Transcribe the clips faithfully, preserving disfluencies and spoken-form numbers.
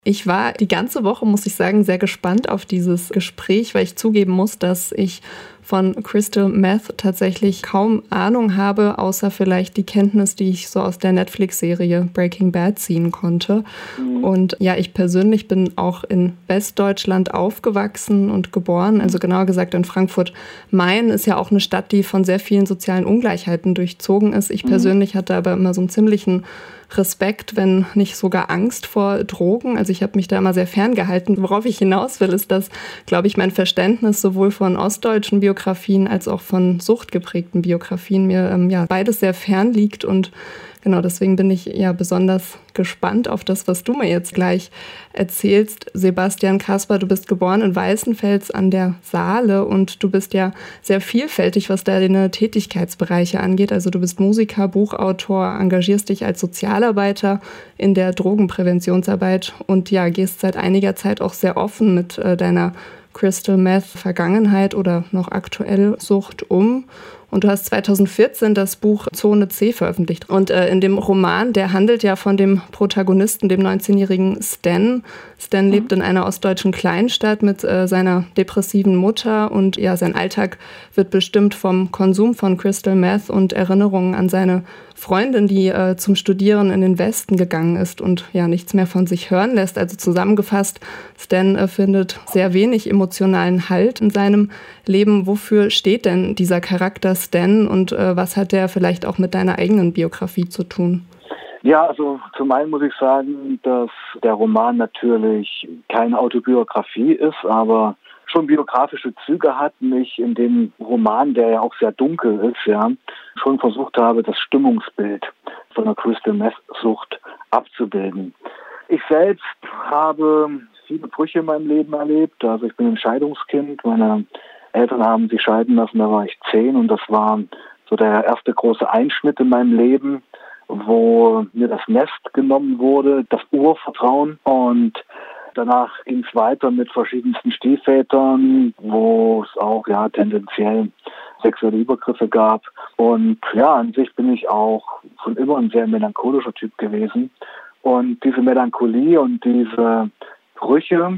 Ich war die ganze Woche, muss ich sagen, sehr gespannt auf dieses Gespräch, weil ich zugeben muss, dass ich von Crystal Meth tatsächlich kaum Ahnung habe, außer vielleicht die Kenntnis, die ich so aus der Netflix-Serie Breaking Bad ziehen konnte. Mhm. Und ja, ich persönlich bin auch in Westdeutschland aufgewachsen und geboren, also genauer gesagt in Frankfurt-Main, ist ja auch eine Stadt, die von sehr vielen sozialen Ungleichheiten durchzogen ist. Ich persönlich hatte aber immer so einen ziemlichen Respekt, wenn nicht sogar Angst vor Drogen. Also ich habe mich da immer sehr ferngehalten. Worauf ich hinaus will, ist, dass, glaube ich, mein Verständnis sowohl von ostdeutschen Biografien als auch von suchtgeprägten Biografien mir ähm, ja beides sehr fern liegt. Und genau deswegen bin ich ja besonders gespannt auf das, was du mir jetzt gleich erzählst. Sebastian Kasper, du bist geboren in Weißenfels an der Saale und du bist ja sehr vielfältig, was deine Tätigkeitsbereiche angeht. Also du bist Musiker, Buchautor, engagierst dich als Sozialarbeiter in der Drogenpräventionsarbeit und ja, gehst seit einiger Zeit auch sehr offen mit äh, deiner Crystal Meth Vergangenheit oder noch aktuell Sucht um. Und du hast zweitausendvierzehn das Buch Zone C veröffentlicht. Und äh, in dem Roman, der handelt ja von dem Protagonisten, dem neunzehnjährigen Stan. Stan mhm. lebt in einer ostdeutschen Kleinstadt mit äh, seiner depressiven Mutter. Und ja, sein Alltag wird bestimmt vom Konsum von Crystal Meth und Erinnerungen an seine Freundin, die äh, zum Studieren in den Westen gegangen ist und ja nichts mehr von sich hören lässt. Also zusammengefasst, Stan äh, findet sehr wenig emotionalen Halt in seinem Leben. Wofür steht denn dieser Charakter Stan und äh, was hat der vielleicht auch mit deiner eigenen Biografie zu tun? Ja, also zum einen muss ich sagen, dass der Roman natürlich keine Autobiografie ist, aber schon biografische Züge hat, mich in dem Roman, der ja auch sehr dunkel ist, ja, schon versucht habe, das Stimmungsbild von der Crystal Meth Sucht abzubilden. Ich selbst habe viele Brüche in meinem Leben erlebt. Also ich bin ein Scheidungskind. Meine Eltern haben sich scheiden lassen, da war ich zehn und das war so der erste große Einschnitt in meinem Leben, wo mir das Nest genommen wurde, das Urvertrauen, und danach ging es weiter mit verschiedensten Stiefvätern, wo es auch ja tendenziell sexuelle Übergriffe gab. Und ja, an sich bin ich auch schon immer ein sehr melancholischer Typ gewesen. Und diese Melancholie und diese Brüche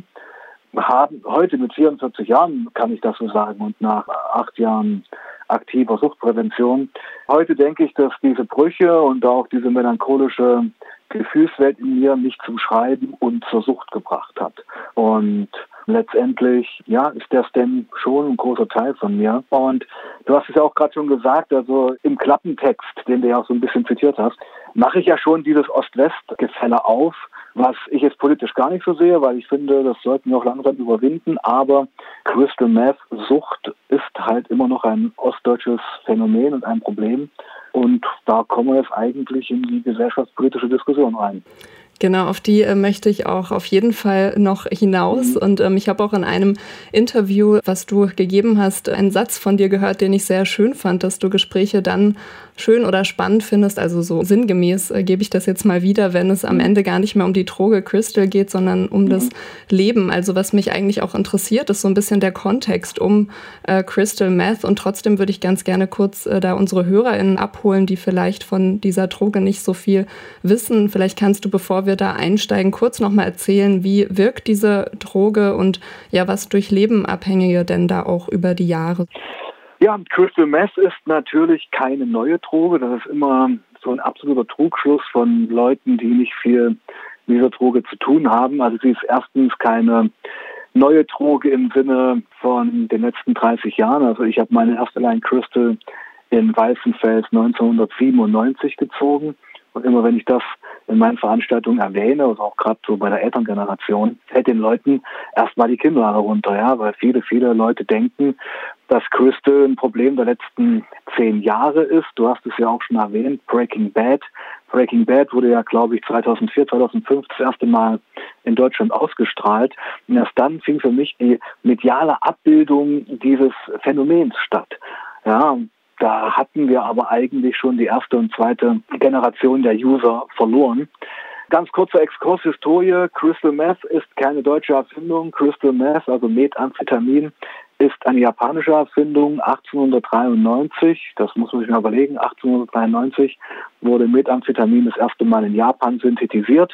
haben heute mit vierundvierzig Jahren, kann ich das so sagen, und nach acht Jahren aktiver Suchtprävention, heute denke ich, dass diese Brüche und auch diese melancholische Gefühlswelt in mir mich zum Schreiben und zur Sucht gebracht hat. Und letztendlich, ja, ist der Stan schon ein großer Teil von mir. Und du hast es ja auch gerade schon gesagt, also im Klappentext, den du ja auch so ein bisschen zitiert hast, mache ich ja schon dieses Ost-West-Gefälle auf, was ich jetzt politisch gar nicht so sehe, weil ich finde, das sollten wir auch langsam überwinden. Aber Crystal Meth Sucht ist halt immer noch ein ostdeutsches Phänomen und ein Problem. Und da kommen wir jetzt eigentlich in die gesellschaftspolitische Diskussion rein. Genau, auf die äh, möchte ich auch auf jeden Fall noch hinaus. Mhm. Und ähm, ich habe auch in einem Interview, was du gegeben hast, einen Satz von dir gehört, den ich sehr schön fand, dass du Gespräche dann schön oder spannend findest. Also so sinngemäß äh, gebe ich das jetzt mal wieder, wenn es am Ende gar nicht mehr um die Droge Crystal geht, sondern um mhm. das Leben. Also was mich eigentlich auch interessiert, ist so ein bisschen der Kontext um äh, Crystal Meth. Und trotzdem würde ich ganz gerne kurz äh, da unsere HörerInnen abholen, die vielleicht von dieser Droge nicht so viel wissen. Vielleicht kannst du, bevor wir da einsteigen, kurz nochmal erzählen, wie wirkt diese Droge und ja, was durchleben Abhängige denn da auch über die Jahre? Ja, Crystal Meth ist natürlich keine neue Droge. Das ist immer so ein absoluter Trugschluss von Leuten, die nicht viel mit dieser Droge zu tun haben. Also sie ist erstens keine neue Droge im Sinne von den letzten dreißig Jahren. Also ich habe meine erste Line Crystal in Weißenfels neunzehnhundertsiebenundneunzig gezogen. Und immer wenn ich das in meinen Veranstaltungen erwähne, also auch gerade so bei der Elterngeneration, fällt den Leuten erstmal die Kinnlade runter, ja, weil viele, viele Leute denken, dass Crystal ein Problem der letzten zehn Jahre ist. Du hast es ja auch schon erwähnt, Breaking Bad. Breaking Bad wurde ja, glaube ich, zweitausendvier, zweitausendfünf das erste Mal in Deutschland ausgestrahlt. Und erst dann fing für mich die mediale Abbildung dieses Phänomens statt. Ja, da hatten wir aber eigentlich schon die erste und zweite Generation der User verloren. Ganz kurzer Exkurs, Historie. Crystal Meth ist keine deutsche Erfindung. Crystal Meth, also Methamphetamin, ist eine japanische Erfindung, achtzehnhundertdreiundneunzig. Das muss man sich mal überlegen. achtzehnhundertdreiundneunzig wurde Methamphetamin das erste Mal in Japan synthetisiert.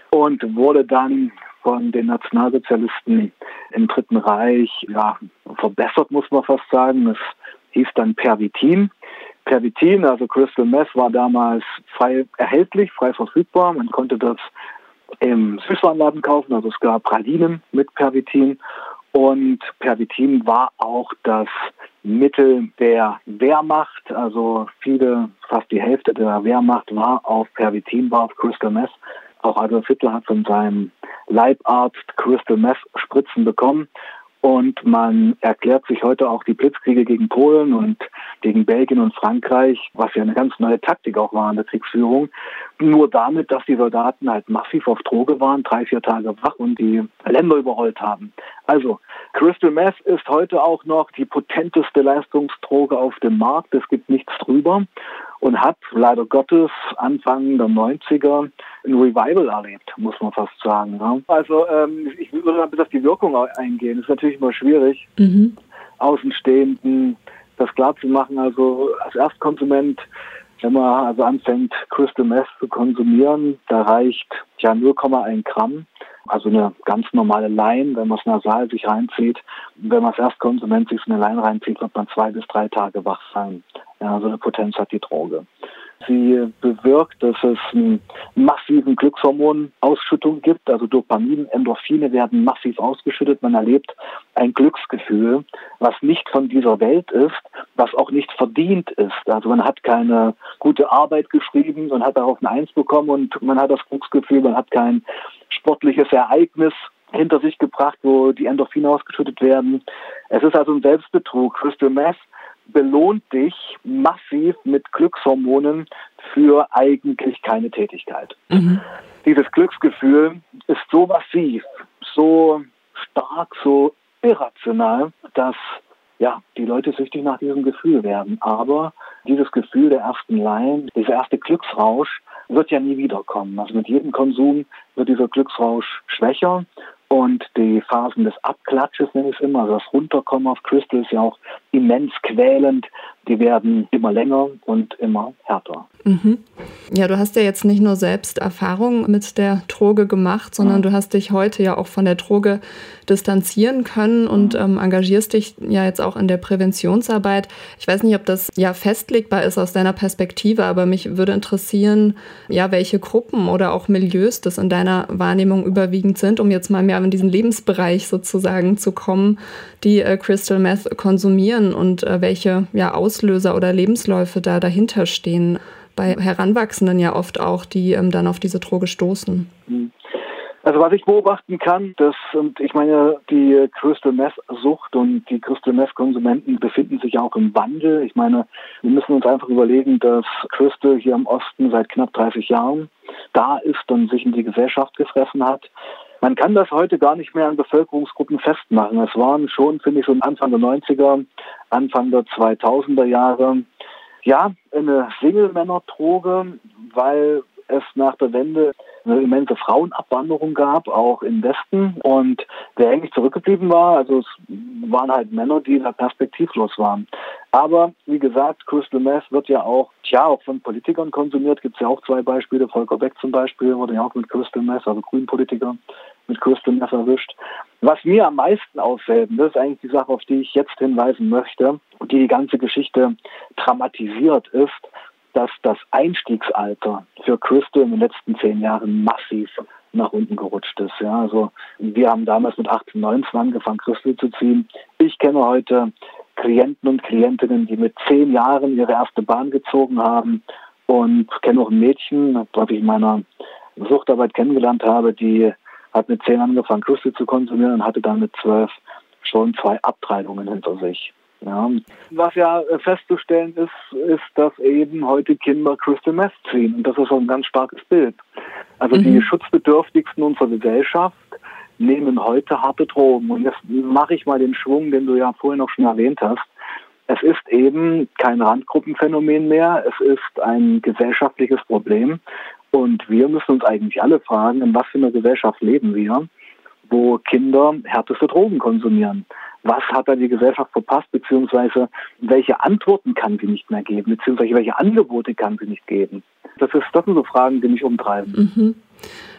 und wurde dann von den Nationalsozialisten im Dritten Reich ja, verbessert, muss man fast sagen. Es hieß dann Pervitin. Pervitin, also Crystal Meth, war damals frei erhältlich, frei verfügbar. Man konnte das im Süßwarenladen kaufen, also es gab Pralinen mit Pervitin. Und Pervitin war auch das Mittel der Wehrmacht, also viele, fast die Hälfte der Wehrmacht war auf Pervitin, war auf Crystal Meth. Auch Adolf Hitler hat von seinem Leibarzt Crystal Meth Spritzen bekommen. Und man erklärt sich heute auch die Blitzkriege gegen Polen und gegen Belgien und Frankreich, was ja eine ganz neue Taktik auch war in der Kriegsführung, nur damit, dass die Soldaten halt massiv auf Droge waren, drei, vier Tage wach und die Länder überrollt haben. Also Crystal Meth ist heute auch noch die potenteste Leistungsdroge auf dem Markt. Es gibt nichts drüber und hat leider Gottes Anfang der neunziger ein Revival erlebt, muss man fast sagen. Ja. Also ähm, ich würde mal bis auf die Wirkung eingehen. Das ist natürlich immer schwierig, mhm. Außenstehenden das klar zu machen. Also als Erstkonsument, wenn man also anfängt, Crystal Meth zu konsumieren, da reicht ja null Komma eins Gramm. Also eine ganz normale Line, wenn man es nasal sich reinzieht. Wenn man als Erstkonsument sich so eine Line reinzieht, wird man zwei bis drei Tage wach sein. Ja, so eine Potenz hat die Droge. Sie bewirkt, dass es einen massiven Glückshormonausschüttung gibt. Also Dopamin, Endorphine werden massiv ausgeschüttet. Man erlebt ein Glücksgefühl, was nicht von dieser Welt ist, was auch nicht verdient ist. Also man hat keine gute Arbeit geschrieben und hat darauf eine Eins bekommen und man hat das Glücksgefühl, man hat kein sportliches Ereignis hinter sich gebracht, wo die Endorphine ausgeschüttet werden. Es ist also ein Selbstbetrug. Crystal Meth belohnt dich massiv mit Glückshormonen für eigentlich keine Tätigkeit. Mhm. Dieses Glücksgefühl ist so massiv, so stark, so irrational, dass ja, die Leute süchtig nach diesem Gefühl werden. Aber dieses Gefühl der ersten Line, dieser erste Glücksrausch, wird ja nie wiederkommen. Also mit jedem Konsum wird dieser Glücksrausch schwächer. Und die Phasen des Abklatsches, nenne ich es immer, also das Runterkommen auf Crystal ist ja auch immens quälend. Die werden immer länger und immer härter. Mhm. Ja, du hast ja jetzt nicht nur selbst Erfahrungen mit der Droge gemacht, sondern mhm. du hast dich heute ja auch von der Droge distanzieren können und mhm. ähm, engagierst dich ja jetzt auch in der Präventionsarbeit. Ich weiß nicht, ob das ja festlegbar ist aus deiner Perspektive, aber mich würde interessieren, ja, welche Gruppen oder auch Milieus das in deiner Wahrnehmung überwiegend sind, um jetzt mal mehr in diesen Lebensbereich sozusagen zu kommen, die äh, Crystal Meth konsumieren und äh, welche ja, Auslöser oder Lebensläufe da dahinter stehen. Bei Heranwachsenden ja oft auch, die ähm, dann auf diese Droge stoßen. Also was ich beobachten kann, dass, und ich meine, die Crystal Meth-Sucht und die Crystal Meth-Konsumenten befinden sich auch im Wandel. Ich meine, wir müssen uns einfach überlegen, dass Crystal hier im Osten seit knapp dreißig Jahren da ist und sich in die Gesellschaft gefressen hat. Man kann das heute gar nicht mehr an Bevölkerungsgruppen festmachen. Es waren schon, finde ich, so Anfang der neunziger, Anfang der zweitausender Jahre, ja, eine Single-Männer-Droge, weil es nach der Wende eine immense Frauenabwanderung gab, auch im Westen. Und wer eigentlich zurückgeblieben war, also es waren halt Männer, die da perspektivlos waren. Aber wie gesagt, Crystal Meth wird ja auch, tja, auch von Politikern konsumiert. Gibt es ja auch zwei Beispiele. Volker Beck zum Beispiel wurde ja auch mit Crystal Meth, also Grünpolitiker, mit Crystal Meth erwischt. Was mir am meisten auffällt, das ist eigentlich die Sache, auf die ich jetzt hinweisen möchte, die die ganze Geschichte dramatisiert, ist, dass das Einstiegsalter für Crystal in den letzten zehn Jahren massiv nach unten gerutscht ist. Ja, also wir haben damals mit achtzehn, neunzehn angefangen, Crystal zu ziehen. Ich kenne heute Klienten und Klientinnen, die mit zehn Jahren ihre erste Bahn gezogen haben, und kenne auch ein Mädchen, das ich in meiner Suchtarbeit kennengelernt habe, die hat mit zehn angefangen, Crystal zu konsumieren und hatte dann mit zwölf schon zwei Abtreibungen hinter sich. Ja. Was ja festzustellen ist, ist, dass eben heute Kinder Crystal Meth ziehen. Und das ist so ein ganz starkes Bild. Also mhm. die Schutzbedürftigsten unserer Gesellschaft nehmen heute harte Drogen. Und jetzt mache ich mal den Schwung, den du ja vorhin auch schon erwähnt hast. Es ist eben kein Randgruppenphänomen mehr. Es ist ein gesellschaftliches Problem. Und wir müssen uns eigentlich alle fragen, in was für einer Gesellschaft leben wir, wo Kinder härteste Drogen konsumieren. Was hat da die Gesellschaft verpasst, beziehungsweise welche Antworten kann sie nicht mehr geben, beziehungsweise welche Angebote kann sie nicht geben? Das, ist, das sind so Fragen, die mich umtreiben. Mhm.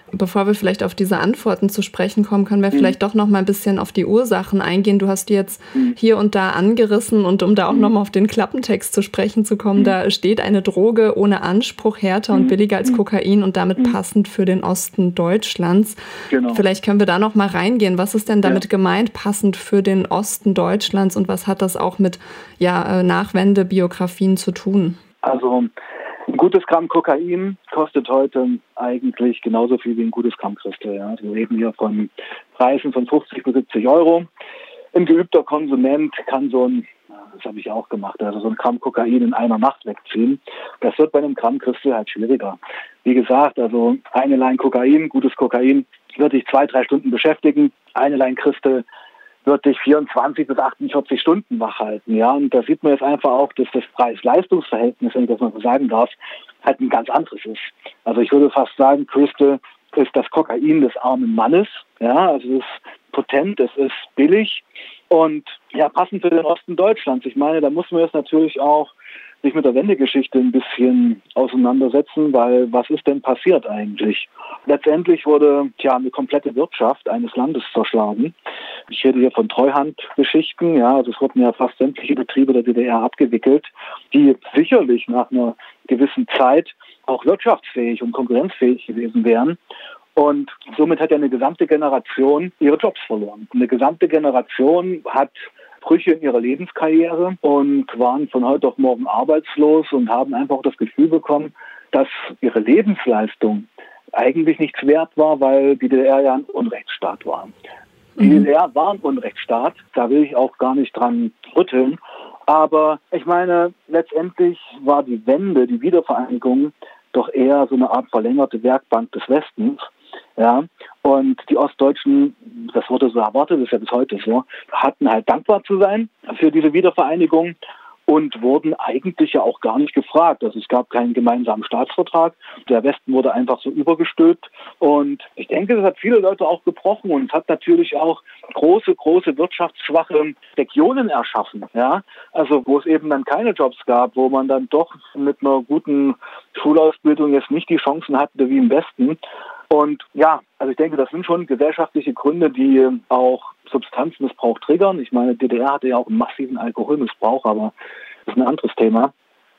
Bevor wir vielleicht auf diese Antworten zu sprechen kommen, können wir mhm. vielleicht doch noch mal ein bisschen auf die Ursachen eingehen. Du hast die jetzt mhm. hier und da angerissen und um da auch mhm. noch mal auf den Klappentext zu sprechen zu kommen, mhm. da steht eine Droge ohne Anspruch, härter mhm. und billiger als Kokain und damit mhm. passend für den Osten Deutschlands. Genau. Vielleicht können wir da noch mal reingehen. Was ist denn damit ja. gemeint, passend für den Osten Deutschlands und was hat das auch mit ja, Nachwendebiografien zu tun? Also ein gutes Gramm Kokain kostet heute eigentlich genauso viel wie ein gutes Gramm Crystal. Ja. Wir reden hier von Preisen von fünfzig bis siebzig Euro. Ein geübter Konsument kann so ein, das habe ich auch gemacht, also so ein Gramm Kokain in einer Nacht wegziehen. Das wird bei einem Gramm Crystal halt schwieriger. Wie gesagt, also eine Line Kokain, gutes Kokain, wird dich zwei, drei Stunden beschäftigen. Eine Line Crystal wird dich vierundzwanzig bis achtundvierzig Stunden wach halten. Ja? Und da sieht man jetzt einfach auch, dass das Preis-Leistungs-Verhältnis, wenn ich das mal so sagen darf, halt ein ganz anderes ist. Also ich würde fast sagen, Crystal ist das Kokain des armen Mannes. Ja? Also es ist potent, es ist billig und ja, passend für den Osten Deutschlands. Ich meine, da muss man jetzt natürlich auch sich mit der Wendegeschichte ein bisschen auseinandersetzen, weil was ist denn passiert eigentlich? Letztendlich wurde tja, eine komplette Wirtschaft eines Landes zerschlagen. Ich rede hier von Treuhandgeschichten, ja, also es wurden ja fast sämtliche Betriebe der D D R abgewickelt, die sicherlich nach einer gewissen Zeit auch wirtschaftsfähig und konkurrenzfähig gewesen wären. Und somit hat ja eine gesamte Generation ihre Jobs verloren. Eine gesamte Generation hat Brüche in ihrer Lebenskarriere und waren von heute auf morgen arbeitslos und haben einfach das Gefühl bekommen, dass ihre Lebensleistung eigentlich nichts wert war, weil die D D R ja ein Unrechtsstaat war. Die mhm. D D R war ein Unrechtsstaat, da will ich auch gar nicht dran rütteln. Aber ich meine, letztendlich war die Wende, die Wiedervereinigung, doch eher so eine Art verlängerte Werkbank des Westens. Ja, und die Ostdeutschen, das wurde so erwartet, das ist ja bis heute so, hatten halt dankbar zu sein für diese Wiedervereinigung und wurden eigentlich ja auch gar nicht gefragt. Also es gab keinen gemeinsamen Staatsvertrag. Der Westen wurde einfach so übergestülpt. Und ich denke, das hat viele Leute auch gebrochen und es hat natürlich auch große, große wirtschaftsschwache Regionen erschaffen. Ja, also wo es eben dann keine Jobs gab, wo man dann doch mit einer guten Schulausbildung jetzt nicht die Chancen hatte wie im Westen. Und ja, also ich denke, das sind schon gesellschaftliche Gründe, die auch Substanzmissbrauch triggern. Ich meine, die D D R hatte ja auch einen massiven Alkoholmissbrauch, aber das ist ein anderes Thema.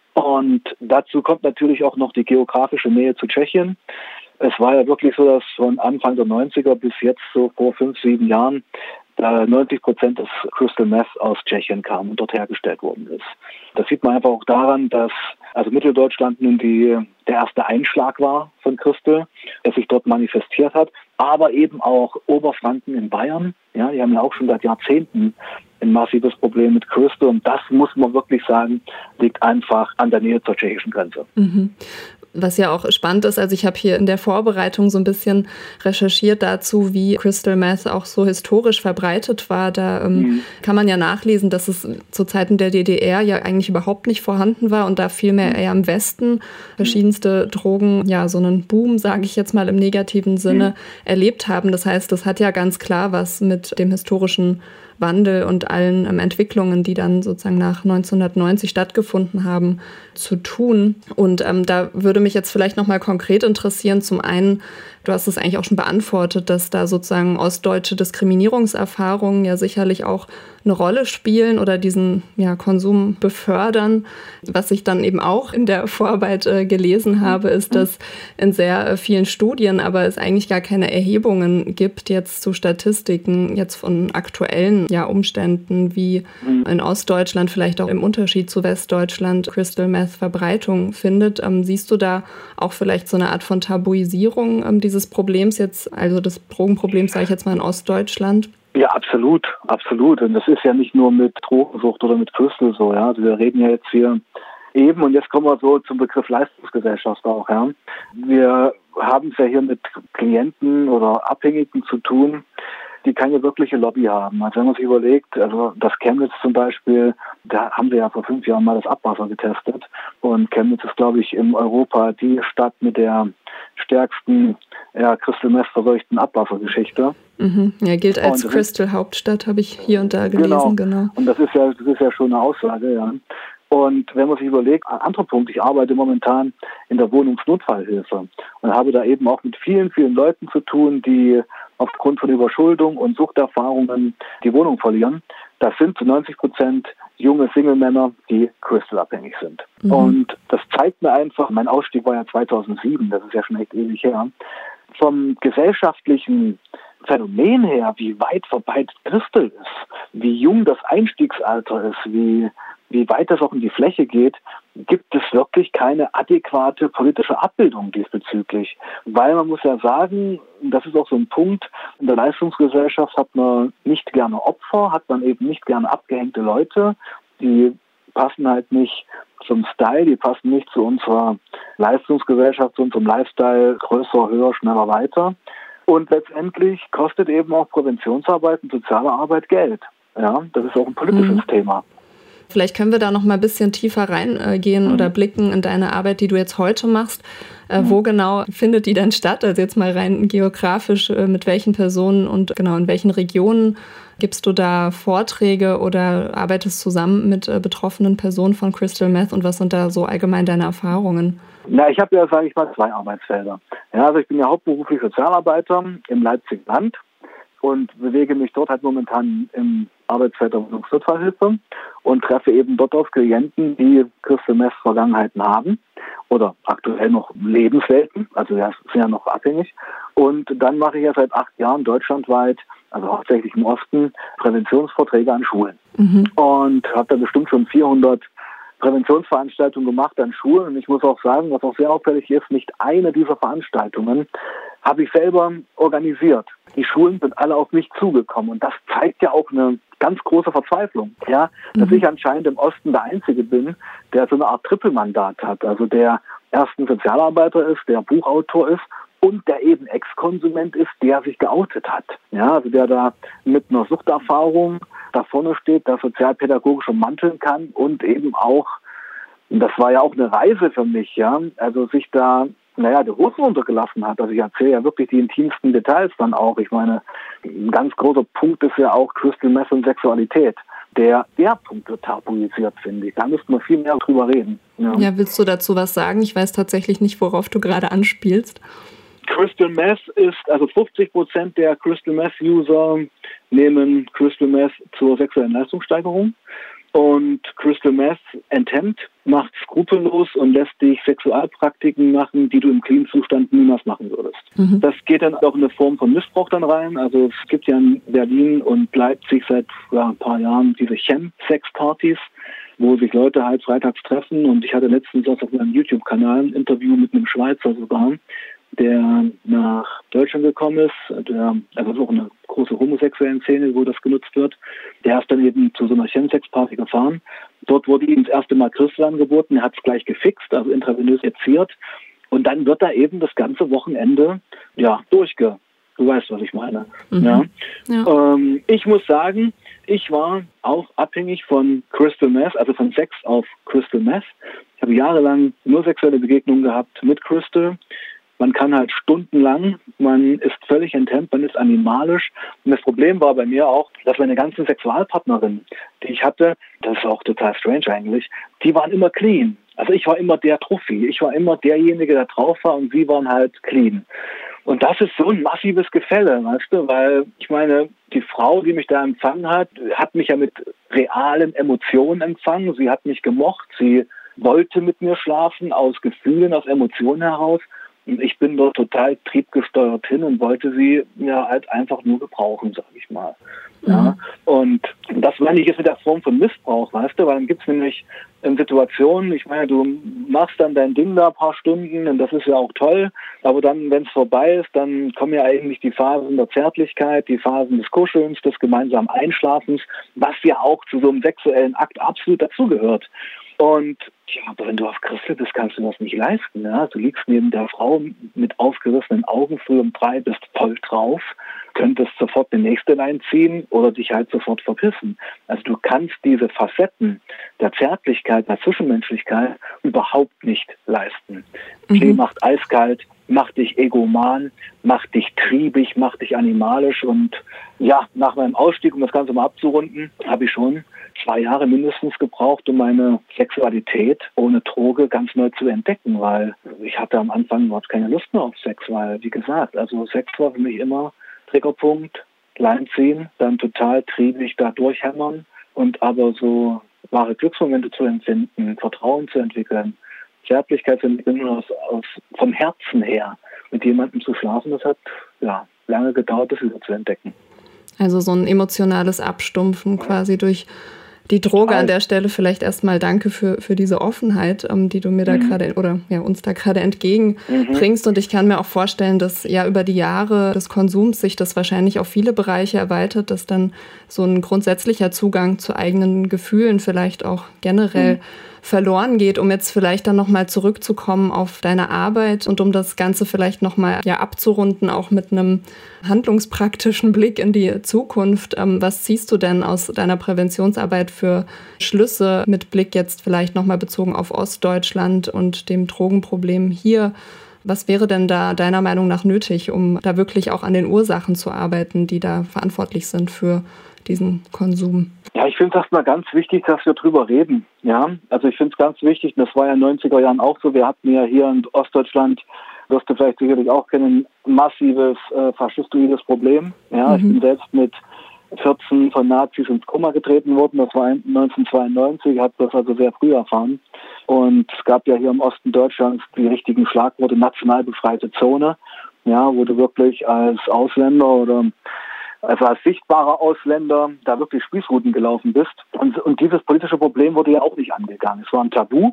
Und dazu kommt natürlich auch noch die geografische Nähe zu Tschechien. Es war ja wirklich so, dass von Anfang der neunziger bis jetzt so vor fünf, sieben Jahren neunzig Prozent des Crystal Meth aus Tschechien kam und dort hergestellt worden ist. Das sieht man einfach auch daran, dass also Mitteldeutschland nun die, der erste Einschlag war von Crystal, der sich dort manifestiert hat, aber eben auch Oberfranken in Bayern. Ja, die haben ja auch schon seit Jahrzehnten ein massives Problem mit Crystal und das muss man wirklich sagen, liegt einfach an der Nähe zur tschechischen Grenze. Mhm. Was ja auch spannend ist, also ich habe hier in der Vorbereitung so ein bisschen recherchiert dazu, wie Crystal Meth auch so historisch verbreitet war. Da ähm, mhm. kann man ja nachlesen, dass es zu Zeiten der D D R ja eigentlich überhaupt nicht vorhanden war und da vielmehr eher im Westen verschiedenste Drogen, ja so einen Boom, sage ich jetzt mal im negativen Sinne, mhm. erlebt haben. Das heißt, das hat ja ganz klar was mit dem historischen Wandel und allen ähm, Entwicklungen, die dann sozusagen nach neunzehnhundertneunzig stattgefunden haben, zu tun. Und ähm, da würde mich jetzt vielleicht nochmal konkret interessieren, zum einen, du hast es eigentlich auch schon beantwortet, dass da sozusagen ostdeutsche Diskriminierungserfahrungen ja sicherlich auch eine Rolle spielen oder diesen ja, Konsum befördern. Was ich dann eben auch in der Vorarbeit äh, gelesen habe, ist, dass in sehr äh, vielen Studien aber es eigentlich gar keine Erhebungen gibt jetzt zu Statistiken jetzt von aktuellen ja, Umständen, wie in Ostdeutschland vielleicht auch im Unterschied zu Westdeutschland Crystal Meth Verbreitung findet. Ähm, siehst du da auch vielleicht so eine Art von Tabuisierung ähm, dieses Problems jetzt, also des Drogenproblems, sage ich jetzt mal, in Ostdeutschland? Ja, absolut, absolut. Und das ist ja nicht nur mit Drogensucht oder mit Crystal so, ja. Also wir reden ja jetzt hier eben, und jetzt kommen wir so zum Begriff Leistungsgesellschaft auch, ja. Wir haben es ja hier mit Klienten oder Abhängigen zu tun, die keine wirkliche Lobby haben. Also wenn man sich überlegt, also das Chemnitz zum Beispiel, da haben wir ja vor fünf Jahren mal das Abwasser getestet. Und Chemnitz ist, glaube ich, in Europa die Stadt mit der stärksten ja, Crystal Meth verseuchten Abwassergeschichte. Mhm. Ja, gilt als Crystal Hauptstadt, habe ich hier und da gelesen, genau. genau. Und das ist ja, das ist ja schon eine Aussage, ja. Und wenn man sich überlegt, ein anderer Punkt, ich arbeite momentan in der Wohnungsnotfallhilfe und habe da eben auch mit vielen, vielen Leuten zu tun, die aufgrund von Überschuldung und Suchterfahrungen die Wohnung verlieren. Das sind zu neunzig Prozent junge Single-Männer, die Crystal-abhängig sind. Mhm. Und das zeigt mir einfach, mein Ausstieg war ja zweitausendsieben, das ist ja schon echt ewig her, vom gesellschaftlichen Phänomen her, wie weit verbreitet Crystal ist, wie jung das Einstiegsalter ist, wie wie weit das auch in die Fläche geht, gibt es wirklich keine adäquate politische Abbildung diesbezüglich. Weil man muss ja sagen, das ist auch so ein Punkt, in der Leistungsgesellschaft hat man nicht gerne Opfer, hat man eben nicht gerne abgehängte Leute, die passen halt nicht zum Style, die passen nicht zu unserer Leistungsgesellschaft, zu unserem Lifestyle, größer, höher, schneller, weiter. Und letztendlich kostet eben auch Präventionsarbeit und soziale Arbeit Geld. Ja, das ist auch ein politisches mhm. Thema. Vielleicht können wir da noch mal ein bisschen tiefer reingehen mhm. oder blicken in deine Arbeit, die du jetzt heute machst. Äh, mhm. Wo genau findet die denn statt? Also jetzt mal rein geografisch, äh, mit welchen Personen und genau in welchen Regionen gibst du da Vorträge oder arbeitest zusammen mit äh, betroffenen Personen von Crystal Meth und was sind da so allgemein deine Erfahrungen? Na, ich habe ja, sage ich mal, zwei Arbeitsfelder. Ja, also ich bin ja hauptberuflich Sozialarbeiter im Leipziger Land und bewege mich dort halt momentan im Arbeitsfeld der Wohnungsnotfallhilfe und treffe eben dort auf Klienten, die Crystal Meth Vergangenheiten haben oder aktuell noch Lebenswelten, also ja, sind ja noch abhängig. Und dann mache ich ja seit acht Jahren deutschlandweit, also hauptsächlich im Osten, Präventionsvorträge an Schulen. Mhm. Und habe da bestimmt schon vierhundert Präventionsveranstaltungen gemacht an Schulen. Und ich muss auch sagen, was auch sehr auffällig ist, nicht eine dieser Veranstaltungen habe ich selber organisiert. Die Schulen sind alle auf mich zugekommen. Und das zeigt ja auch eine ganz große Verzweiflung, ja, dass mhm. ich anscheinend im Osten der Einzige bin, der so eine Art Trippelmandat hat. Also der erst ein Sozialarbeiter ist, der Buchautor ist und der eben Ex-Konsument ist, der sich geoutet hat. Ja, also der da mit einer Suchterfahrung da vorne steht, der sozialpädagogisch ummanteln kann und eben auch, und das war ja auch eine Reise für mich, ja, also sich da, naja, die Hosen runtergelassen hat. Also ich erzähle ja wirklich die intimsten Details dann auch. Ich meine, ein ganz großer Punkt ist ja auch Crystal Meth und Sexualität. Der, der Punkt wird tabuisiert, finde ich. Da müssten wir viel mehr drüber reden. Ja. ja, willst du dazu was sagen? Ich weiß tatsächlich nicht, worauf du gerade anspielst. Crystal Meth ist, also fünfzig Prozent der Crystal Meth User nehmen Crystal Meth zur sexuellen Leistungssteigerung. Und Crystal Meth enthemmt, macht skrupellos und lässt dich Sexualpraktiken machen, die du im Clean-Zustand niemals machen würdest. Mhm. Das geht dann auch in eine Form von Missbrauch dann rein. Also es gibt ja in Berlin und Leipzig seit ja, ein paar Jahren diese Chem-Sex-Partys, wo sich Leute halt freitags treffen. Und ich hatte letztens auch auf meinem YouTube-Kanal ein Interview mit einem Schweizer sogar, der nach Deutschland gekommen ist, der, also auch eine große homosexuelle Szene, wo das genutzt wird. Der ist dann eben zu so einer Chemsex-Party gefahren. Dort wurde ihm das erste Mal Crystal angeboten, er hat es gleich gefixt, also intravenös seziert. Und dann wird da eben das ganze Wochenende ja durchge... Du weißt, was ich meine. Mhm. Ja. Ja. Ähm, ich muss sagen, ich war auch abhängig von Crystal Meth, also von Sex auf Crystal Meth. Ich habe jahrelang nur sexuelle Begegnungen gehabt mit Crystal. Man kann halt stundenlang, man ist völlig enthemmt, man ist animalisch. Und das Problem war bei mir auch, dass meine ganzen Sexualpartnerinnen, die ich hatte, das ist auch total strange eigentlich, die waren immer clean. Also ich war immer der Trophy. Ich war immer derjenige, der drauf war und sie waren halt clean. Und das ist so ein massives Gefälle, weißt du, weil ich meine, die Frau, die mich da empfangen hat, hat mich ja mit realen Emotionen empfangen. Sie hat mich gemocht, sie wollte mit mir schlafen, aus Gefühlen, aus Emotionen heraus. Und ich bin dort total triebgesteuert hin und wollte sie ja halt einfach nur gebrauchen, sag ich mal. Ja. Mhm. Und das meine ich jetzt mit der Form von Missbrauch, weißt du, weil dann gibt es nämlich in Situationen, ich meine, du machst dann dein Ding da ein paar Stunden und das ist ja auch toll, aber dann, wenn es vorbei ist, dann kommen ja eigentlich die Phasen der Zärtlichkeit, die Phasen des Kuschelns, des gemeinsamen Einschlafens, was ja auch zu so einem sexuellen Akt absolut dazugehört. Und ja, aber wenn du auf Crystal bist, kannst du das nicht leisten. Ja? Du liegst neben der Frau mit aufgerissenen Augen früh um drei, bist voll drauf, könntest sofort eine nächste Line ziehen oder dich halt sofort verpissen. Also du kannst diese Facetten der Zärtlichkeit, der Zwischenmenschlichkeit überhaupt nicht leisten. Mhm. Klee macht eiskalt, macht dich egoman, macht dich triebig, macht dich animalisch. Und ja, nach meinem Ausstieg, um das Ganze mal abzurunden, habe ich schon zwei Jahre mindestens gebraucht, um meine Sexualität ohne Droge ganz neu zu entdecken, weil ich hatte am Anfang überhaupt keine Lust mehr auf Sex, weil, wie gesagt, also Sex war für mich immer Triggerpunkt, Lein ziehen, dann total triebig da durchhämmern und aber so wahre Glücksmomente zu empfinden, Vertrauen zu entwickeln, Zärtlichkeit zu entwickeln, aus, aus, vom Herzen her mit jemandem zu schlafen, das hat ja lange gedauert, das wieder zu entdecken. Also so ein emotionales Abstumpfen quasi durch die Droge an der Stelle. Vielleicht erstmal danke für, für diese Offenheit, ähm, die du mir da mhm. gerade oder ja, uns da gerade entgegenbringst. Mhm. Und ich kann mir auch vorstellen, dass ja über die Jahre des Konsums sich das wahrscheinlich auf viele Bereiche erweitert, dass dann so ein grundsätzlicher Zugang zu eigenen Gefühlen vielleicht auch generell mhm. verloren geht, um jetzt vielleicht dann nochmal zurückzukommen auf deine Arbeit und um das Ganze vielleicht nochmal ja, abzurunden, auch mit einem handlungspraktischen Blick in die Zukunft. Ähm, was ziehst du denn aus deiner Präventionsarbeit für Schlüsse mit Blick jetzt vielleicht nochmal bezogen auf Ostdeutschland und dem Drogenproblem hier? Was wäre denn da deiner Meinung nach nötig, um da wirklich auch an den Ursachen zu arbeiten, die da verantwortlich sind für diesen Konsum? Ja, ich finde es erstmal ganz wichtig, dass wir drüber reden. Ja, also ich finde es ganz wichtig, und das war ja in den neunziger Jahren auch so. Wir hatten ja hier in Ostdeutschland, wirst du vielleicht sicherlich auch kennen, ein massives äh, faschistoides Problem. Ja, mhm. Ich bin selbst mit vierzehn von Nazis ins Koma getreten worden. Das war neunzehnhundertzweiundneunzig, habe das also sehr früh erfahren. Und es gab ja hier im Osten Deutschlands die richtigen Schlagworte national befreite Zone, ja, wo du wirklich als Ausländer oder also als sichtbarer Ausländer da wirklich Spießruten gelaufen bist. Und, und dieses politische Problem wurde ja auch nicht angegangen. Es war ein Tabu,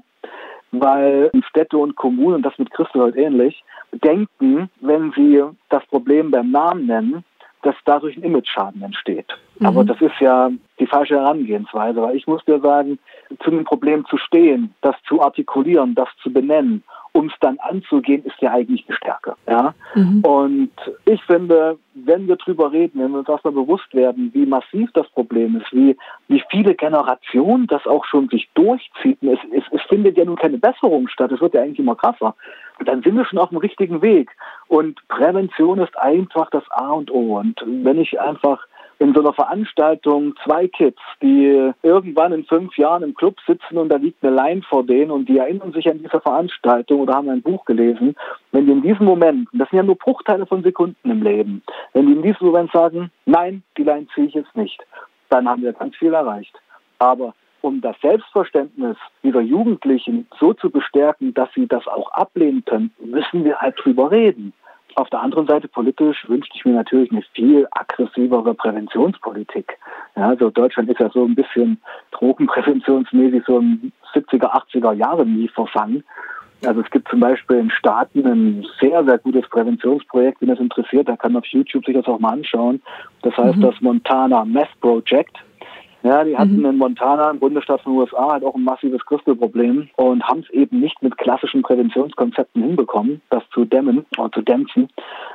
weil Städte und Kommunen, und das mit Christel ähnlich, denken, wenn sie das Problem beim Namen nennen, dass dadurch ein Imageschaden entsteht. Mhm. Aber das ist ja die falsche Herangehensweise, weil ich muss dir sagen, zu einem Problem zu stehen, das zu artikulieren, das zu benennen, um es dann anzugehen, ist ja eigentlich eine Stärke. Ja? Mhm. Und ich finde, wenn wir drüber reden, wenn wir uns erstmal bewusst werden, wie massiv das Problem ist, wie, wie viele Generationen das auch schon sich durchzieht, es, es, es findet ja nun keine Besserung statt, es wird ja eigentlich immer krasser, dann sind wir schon auf dem richtigen Weg. Und Prävention ist einfach das A und O. Und wenn ich einfach in so einer Veranstaltung zwei Kids, die irgendwann in fünf Jahren im Club sitzen und da liegt eine Line vor denen und die erinnern sich an diese Veranstaltung oder haben ein Buch gelesen, wenn die in diesem Moment, das sind ja nur Bruchteile von Sekunden im Leben, wenn die in diesem Moment sagen, nein, die Line ziehe ich jetzt nicht, dann haben wir ganz viel erreicht. Aber um das Selbstverständnis dieser Jugendlichen so zu bestärken, dass sie das auch ablehnen können, müssen wir halt drüber reden. Auf der anderen Seite politisch wünschte ich mir natürlich eine viel aggressivere Präventionspolitik. Ja, also Deutschland ist ja so ein bisschen drogenpräventionsmäßig so ein siebziger, achtziger Jahre nie verfangen. Also es gibt zum Beispiel in Staaten ein sehr, sehr gutes Präventionsprojekt, wenn das interessiert, da kann man auf YouTube sich das auch mal anschauen. Das heißt mhm. das Montana Meth Project. Ja, die hatten mhm. in Montana, im Bundesstaat von den U S A, halt auch ein massives Crystal-Problem und haben es eben nicht mit klassischen Präventionskonzepten hinbekommen, das zu dämmen oder zu dämpfen.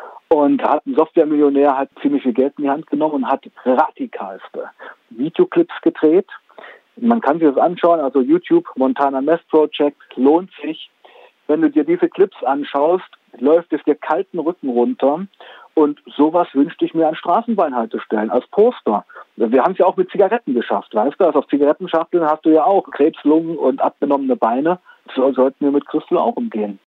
Und hat ein Software-Millionär halt ziemlich viel Geld in die Hand genommen und hat radikalste Videoclips gedreht. Man kann sich das anschauen, also YouTube, Montana Meth Project, lohnt sich. Wenn du dir diese Clips anschaust, läuft es dir kalten Rücken runter. Und sowas wünschte ich mir an Straßenbahnhaltestellen als Poster. Wir haben es ja auch mit Zigaretten geschafft, weißt du? Also auf Zigarettenschachteln hast du ja auch Krebs, Lungen und abgenommene Beine. So sollten wir mit Crystal auch umgehen.